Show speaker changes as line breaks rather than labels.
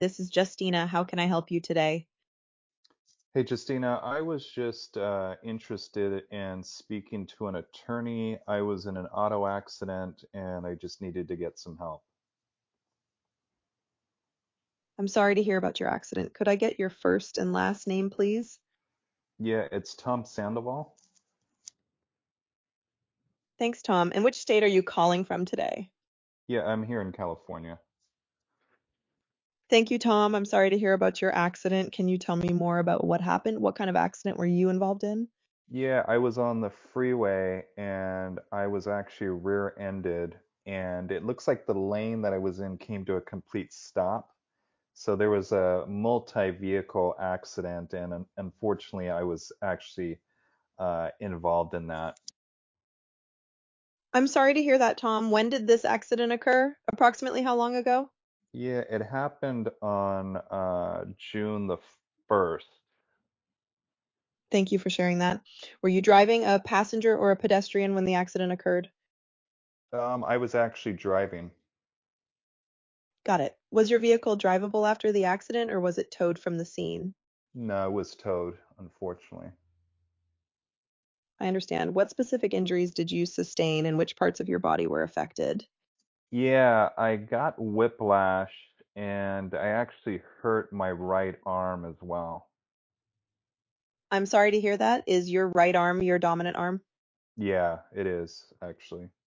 This is Justina. How can I help you today?
Hey, Justina, I was just interested in speaking to an attorney. I was in an auto accident and I just needed to get some help.
I'm sorry to hear about your accident. Could I get your first and last name, please?
Yeah, it's Tom Sandoval.
Thanks, Tom. And which state are you calling from today?
Yeah, I'm here in California.
Thank you, Tom. I'm sorry to hear about your accident. Can you tell me more about what happened? What kind of accident were you involved in?
Yeah, I was on the freeway and I was actually rear-ended, and it looks like the lane that I was in came to a complete stop. So there was a multi-vehicle accident, and unfortunately, I was actually involved in that.
I'm sorry to hear that, Tom. When did this accident occur? Approximately how long ago?
Yeah, it happened on June the 1st.
Thank you for sharing that. Were you driving a passenger or a pedestrian when the accident occurred?
I was actually driving.
Got it. Was your vehicle drivable after the accident or was it towed from the scene?
No, it was towed, unfortunately.
I understand. What specific injuries did you sustain and which parts of your body were affected?
Yeah, I got whiplash and I actually hurt my right arm as well.
I'm sorry to hear that. Is your right arm your dominant arm?
Yeah, it is actually.